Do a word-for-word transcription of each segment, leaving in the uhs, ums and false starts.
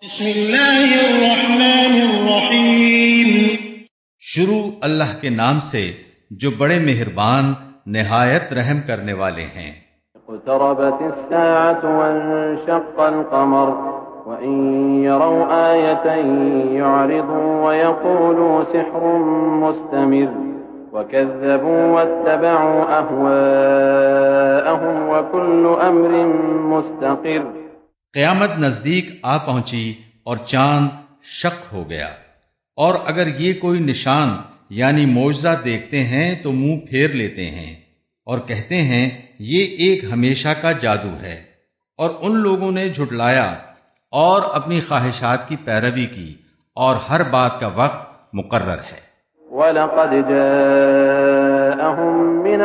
بسم اللہ الرحمن الرحیم۔ شروع اللہ کے نام سے جو بڑے مہربان نہایت رحم کرنے والے ہیں۔ اقتربت الساعة وانشق القمر وإن يروا آية يعرضوا ويقولوا سحر مستمر وكذبوا واتبعوا أهواءهم وكل أمر مستقر۔ قیامت نزدیک آ پہنچی اور چاند شق ہو گیا، اور اگر یہ کوئی نشان یعنی معجزہ دیکھتے ہیں تو منہ پھیر لیتے ہیں اور کہتے ہیں یہ ایک ہمیشہ کا جادو ہے، اور ان لوگوں نے جھٹلایا اور اپنی خواہشات کی پیروی کی، اور ہر بات کا وقت مقرر ہے۔ وَلَقَدْ جَاءَهُم مِّنَ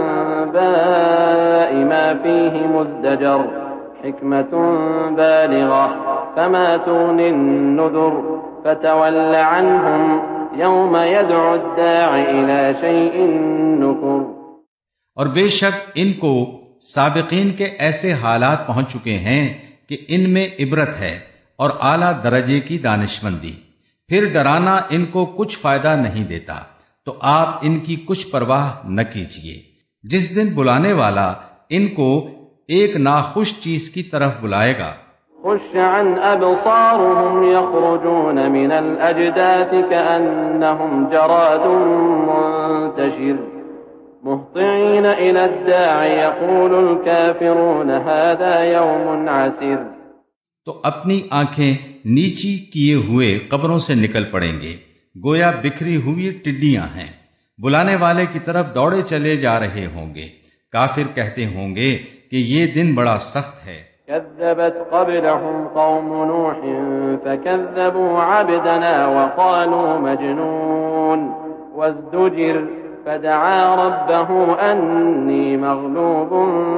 الْأَنبَاءِ مَا فِيهِ مُزْدَجَرٌ حِكْمَةٌ بَالِغَةٌ فَمَا تُغْنِ النُّذُرُ فَتَوَلَّ عَنْهُمْ يَوْمَ يَدْعُ الدَّاعِ إِلَى شَيْءٍ نُّكُرٍ۔ اور بے شک ان کو سابقین کے ایسے حالات پہنچ چکے ہیں کہ ان میں عبرت ہے اور اعلیٰ درجے کی دانشمندی، پھر ڈرانا ان کو کچھ فائدہ نہیں دیتا، تو آپ ان کی کچھ پرواہ نہ کیجیے۔ جس دن بلانے والا ان کو ایک ناخوش چیز کی طرف بلائے گا۔ خش عن أبصارهم يخرجون من الأجداث كأنهم جراد منتشر مهطعين إلى الداع يقول الكافرون هذا يوم عسير۔ تو اپنی آنکھیں نیچی کیے ہوئے قبروں سے نکل پڑیں گے، گویا بکھری ہوئی ٹڈیاں ہیں، بلانے والے کی طرف دوڑے چلے جا رہے ہوں گے۔ کافر کہتے ہوں گے کہ یہ دن بڑا سخت ہے۔ كذبت قبلهم قوم نوح فكذبوا عبدنا وقالوا مجنون وازدجر فدعا ربه أني مغلوب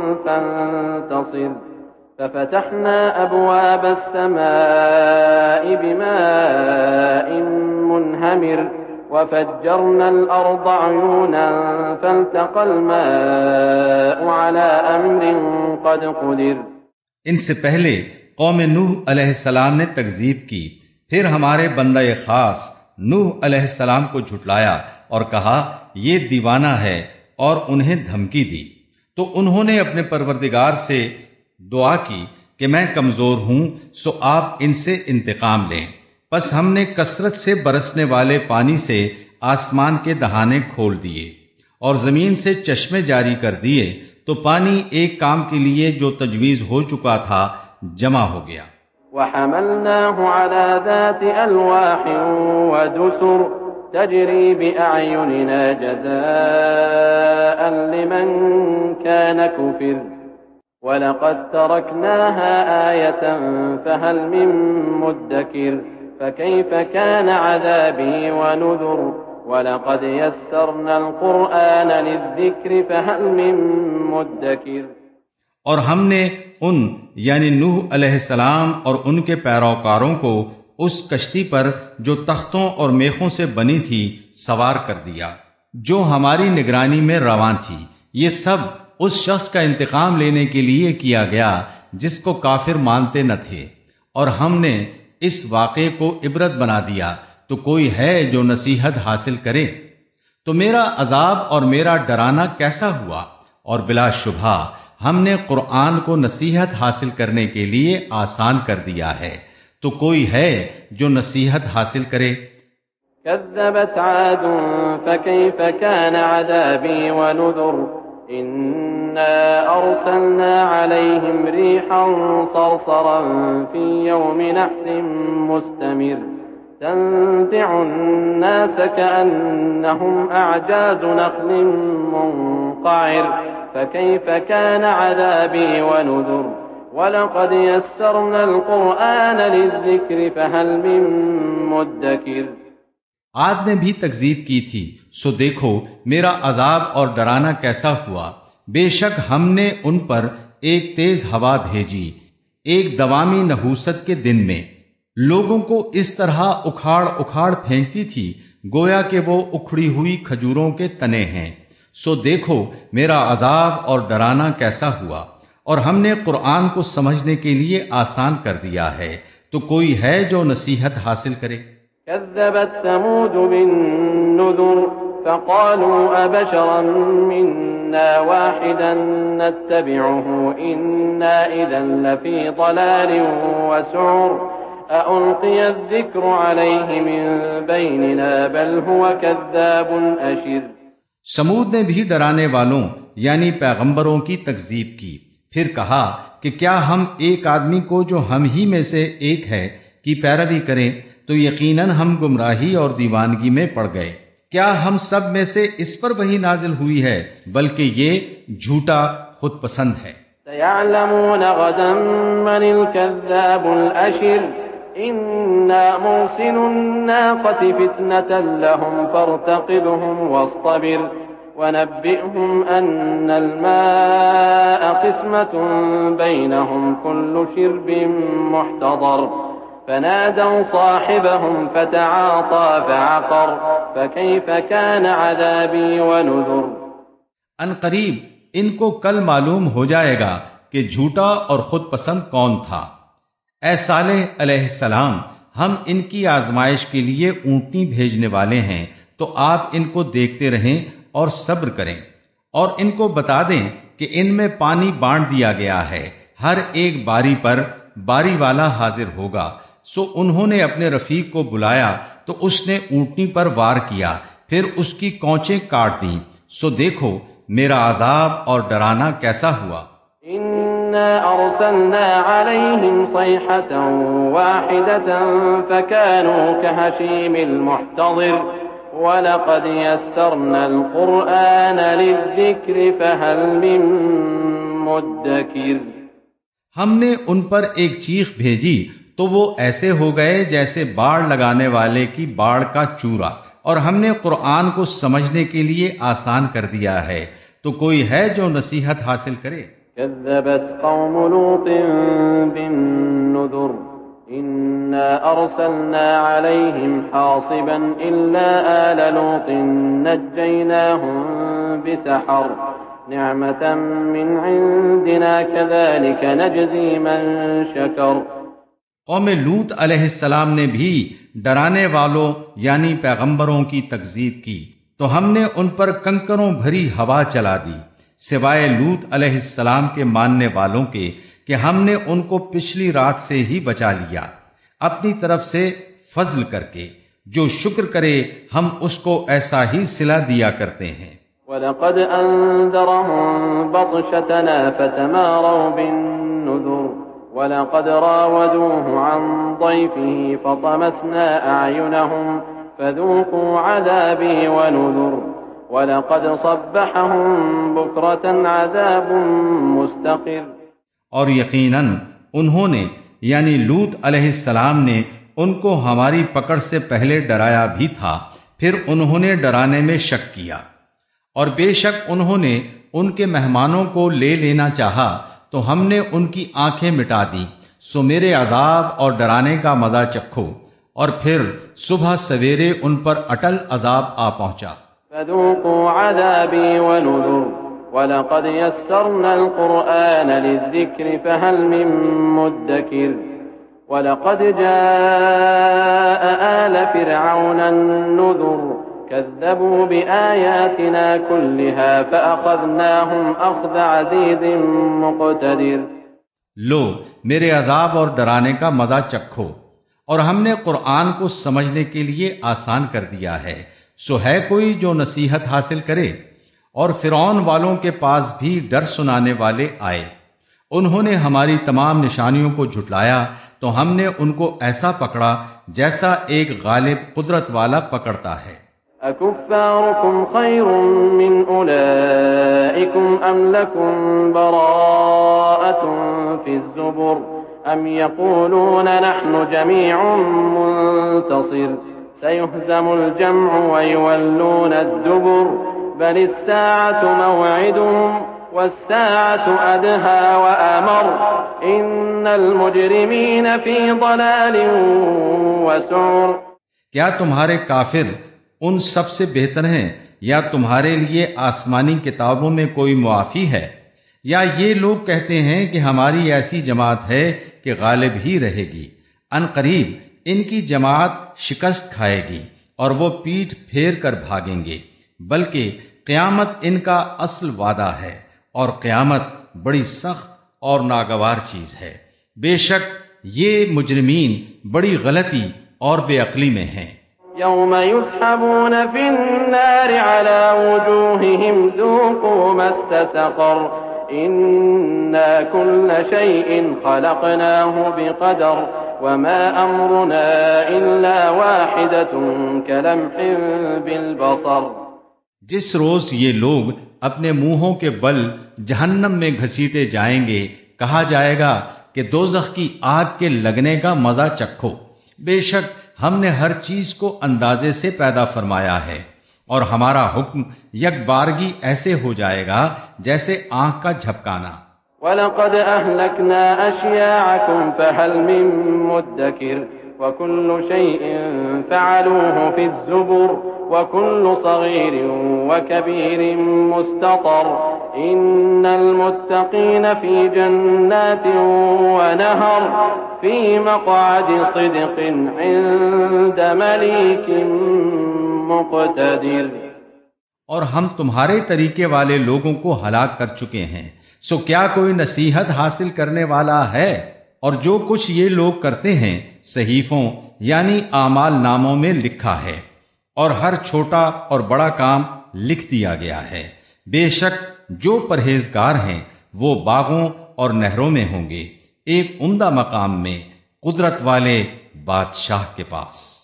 فانتصر ففتحنا أبواب السماء بماء منهمر وفجرنا الأرض عيونا فالتقى الماء على أمر قد قدر۔ ان سے پہلے قوم نوح علیہ السلام نے تکذیب کی، پھر ہمارے بندہ خاص نوح علیہ السلام کو جھٹلایا اور کہا یہ دیوانہ ہے، اور انہیں دھمکی دی، تو انہوں نے اپنے پروردگار سے دعا کی کہ میں کمزور ہوں، سو آپ ان سے انتقام لیں۔ پس ہم نے کثرت سے برسنے والے پانی سے آسمان کے دہانے کھول دیے اور زمین سے چشمے جاری کر دیے، تو پانی ایک کام کے لیے جو تجویز ہو چکا تھا جمع ہو گیا۔ وَحَمَلْنَاهُ عَلَى ذَاتِ أَلْوَاحٍ وَدُسُرٍ تَجْرِي بِأَعْيُنِنَا جَزَاءً لِمَنْ كَانَ كُفِرَ وَلَقَدْ تَرَكْنَاهَا آيَةً فَهَلْ مِن مُّدَّكِرٍ فَكَيْفَ كَانَ عَذَابِي وَنُذُرِ وَلَقَدْ يَسَّرْنَا الْقُرْآنَ لِلذِّكْرِ فَهَلْ مِن مُّدَّكِرٍ۔ اور ہم نے ان یعنی نوح علیہ السلام اور ان کے پیروکاروں کو اس کشتی پر جو تختوں اور میخوں سے بنی تھی سوار کر دیا، جو ہماری نگرانی میں رواں تھی۔ یہ سب اس شخص کا انتقام لینے کے لیے کیا گیا جس کو کافر مانتے نہ تھے، اور ہم نے اس واقعے کو عبرت بنا دیا، تو کوئی ہے جو نصیحت حاصل کرے؟ تو میرا عذاب اور میرا ڈرانا کیسا ہوا؟ اور بلا شبہ ہم نے قرآن کو نصیحت حاصل کرنے کے لیے آسان کر دیا ہے، تو کوئی ہے جو نصیحت حاصل کرے؟ كذبت عاد فكيف كان عذابي ونذر إنا أرسلنا عليهم ريحا صرصرا في يوم نحس مستمر تنزع الناس كأنهم أعجاز نخل منقعر فكيف كان عذابي ونذر وَلَقَدْ يَسَّرْنَا الْقُرْآنَ لِلذِّكْرِ فَهَلْ مِن مُّدَّكِرٍ۔ عاد نے بھی تکذیب کی تھی، سو دیکھو میرا عذاب اور ڈرانا کیسا ہوا۔ بے شک ہم نے ان پر ایک تیز ہوا بھیجی ایک دوامی نحوست کے دن میں، لوگوں کو اس طرح اکھاڑ اکھاڑ پھینکتی تھی گویا کہ وہ اکھڑی ہوئی کھجوروں کے تنے ہیں۔ سو دیکھو میرا عذاب اور ڈرانا کیسا ہوا، اور ہم نے قرآن کو سمجھنے کے لیے آسان کر دیا ہے، تو کوئی ہے جو نصیحت حاصل کرے؟ كذبت ثمود بالنذر فقالوا أبشرا منا واحدا نتبعه إنا إذا لفي ضلال وسعر أألقي الذكر عليه من بيننا بل هو كذاب أشر۔ سمود نے بھی ڈرانے والوں یعنی پیغمبروں کی تکذیب کی، پھر کہا کہ کیا ہم ایک آدمی کو جو ہم ہی میں سے ایک ہے کی پیروی کریں تو یقیناً ہم گمراہی اور دیوانگی میں پڑ گئے۔ کیا ہم سب میں سے اس پر وحی نازل ہوئی ہے بلکہ یہ جھوٹا خود پسند ہے۔ سيعلمون غدا من الكذاب الأشر إنا مرسل الناقة فتنة لهم فارتقبهم واصطبر ونبئهم أن الماء قسمة بينهم كل شرب محتضر فنادوا صاحبهم فتعاطى فعقر فكيف كان عذابي ونذر۔ ان قریب ان کو کل معلوم ہو جائے گا کہ جھوٹا اور خود پسند کون تھا۔ اے صالح علیہ السلام، ہم ان کی آزمائش کے لیے اونٹنی بھیجنے والے ہیں، تو آپ ان کو دیکھتے رہیں اور صبر کریں، اور ان کو بتا دیں کہ ان میں پانی بانٹ دیا گیا ہے، ہر ایک باری پر باری والا حاضر ہوگا۔ سو انہوں نے اپنے رفیق کو بلایا تو اس نے اونٹنی پر وار کیا، پھر اس کی کونچیں کاٹ دیں، سو دیکھو میرا عذاب اور ڈرانا کیسا ہوا۔ إنا أرسلنا عليهم صيحة واحدة فكانوا كهشيم المحتضر وَلَقَدْ يَسَّرْنَا الْقُرْآنَ لِلذِّكْرِ فَهَلْ مِن مُدَّكِرٍ۔ ہم نے ان پر ایک چیخ بھیجی تو وہ ایسے ہو گئے جیسے باڑ لگانے والے کی باڑ کا چورا، اور ہم نے قرآن کو سمجھنے کے لیے آسان کر دیا ہے، تو کوئی ہے جو نصیحت حاصل کرے؟ كذبت قوم لوط بالنذر إنا أرسلنا عليهم حاصبا إلا آل لوط نجيناهم بسحر نعمة من عندنا كذلك نجزي من شكر۔ قوم لوط علیہ السلام نے بھی ڈرانے والوں یعنی پیغمبروں کی تکذیب کی تو ہم نے ان پر کنکروں بھری ہوا چلا دی، سوائے لوط علیہ السلام کے ماننے والوں کے کہ ہم نے ان کو پچھلی رات سے ہی بچا لیا اپنی طرف سے فضل کر کے، جو شکر کرے ہم اس کو ایسا ہی صلہ دیا کرتے ہیں۔ وَلَقَدْ أَنذَرَهُم بَطْشَتَنَا فَتَمَارَوْا بِالنُّذُرِ وَلَقَدْ رَاوَدُوهُ عَن ضَيْفِهِ فَطَمَسْنَا أَعْيُنَهُمْ فَذُوقُوا عَذَابِي وَنُذُرِ وَلَقَدْ صَبَّحَهُم بُكْرَةً عَذَابٌ مُسْتَقِرٌ۔ اور یقیناً انہوں نے یعنی لوط علیہ السلام نے ان کو ہماری پکڑ سے پہلے ڈرایا بھی تھا، پھر انہوں نے ڈرانے میں شک کیا، اور بے شک انہوں نے ان کے مہمانوں کو لے لینا چاہا تو ہم نے ان کی آنکھیں مٹا دیں، سو میرے عذاب اور ڈرانے کا مزہ چکھو، اور پھر صبح سویرے ان پر اٹل عذاب آ پہنچا۔ فذوقوا عذابی ونذر وَلَقَدْ يَسَّرْنَا الْقُرْآنَ لِلذِّكْرِ فَهَلْ مِن مُدَّكِرٍ وَلَقَدْ جَاءَ آلَ فِرْعَوْنَ النُّذُرُ كَذَّبُوا بِآيَاتِنَا كُلِّهَا فَأَخَذْنَاهُمْ أَخْذَ عَزِيزٍ مُقْتَدِرٍ۔ لو میرے عذاب اور ڈرانے کا مزہ چکھو، اور ہم نے قرآن کو سمجھنے کے لیے آسان کر دیا ہے، سو ہے کوئی جو نصیحت حاصل کرے؟ اور فرعون والوں کے پاس بھی ڈر سنانے والے آئے، انہوں نے ہماری تمام نشانیوں کو جھٹلایا تو ہم نے ان کو ایسا پکڑا جیسا ایک غالب قدرت والا پکڑتا ہے۔ أَكُفَّارُكُمْ خَيْرٌ مِّنْ أُولَئِكُمْ أَمْ لَكُمْ بَرَاءَةٌ فِي الزُّبُرِ أَمْ يَقُولُونَ نَحْنُ جَمِيعٌ مُّنتَصِرٌ سَيُهْزَمُ الْجَمْعُ وَيُوَلُّونَ الدُّبُرَ بل الساعة موعدهم والساعة أدهى وأمر إن المجرمين في ضلال وسعر۔ کیا تمہارے کافر ان سب سے بہتر ہیں، یا تمہارے لیے آسمانی کتابوں میں کوئی معافی ہے؟ یا یہ لوگ کہتے ہیں کہ ہماری ایسی جماعت ہے کہ غالب ہی رہے گی، ان قریب ان کی جماعت شکست کھائے گی اور وہ پیٹھ پھیر کر بھاگیں گے، بلکہ قیامت ان کا اصل وعدہ ہے، اور قیامت بڑی سخت اور ناگوار چیز ہے۔ بے شک یہ مجرمین بڑی غلطی اور بے عقلی میں ہیں۔ يوم يسحبون في النار على وجوههم ذوقوا مس سقر إنا كل شيء خلقناه بقدر وما أمرنا إلا واحدة كلمح بالبصر۔ جس روز یہ لوگ اپنے منہوں کے بل جہنم میں گھسیٹے جائیں گے، کہا جائے گا کہ دوزخ کی آگ کے لگنے کا مزہ چکھو، بے شک ہم نے ہر چیز کو اندازے سے پیدا فرمایا ہے، اور ہمارا حکم یک بارگی ایسے ہو جائے گا جیسے آنکھ کا جھپکانا۔ وَلَقَدْ أَهْلَكْنَا أَشْيَاعَكُمْ فَهَلْ مِن مُدَّكِرٍ وَكُلُّ شَيْءٍ فَعَلُوهُ فِي الزُّبُرِ وَكُلُّ صَغِيرٍ وَكَبِيرٍ مُسْتَطَرٍ إِنَّ الْمُتَّقِينَ فِي جَنَّاتٍ وَنَهَرٍ فِي مَقْعَدِ صِدْقٍ عِندَ مَلِيكٍ مُقْتَدِرٍ۔ اور ہم تمہارے طریقے والے لوگوں کو ہلاک کر چکے ہیں، سو کیا کوئی نصیحت حاصل کرنے والا ہے؟ اور جو کچھ یہ لوگ کرتے ہیں صحیفوں یعنی اعمال ناموں میں لکھا ہے، اور ہر چھوٹا اور بڑا کام لکھ دیا گیا ہے۔ بے شک جو پرہیزگار ہیں وہ باغوں اور نہروں میں ہوں گے، ایک عمدہ مقام میں، قدرت والے بادشاہ کے پاس۔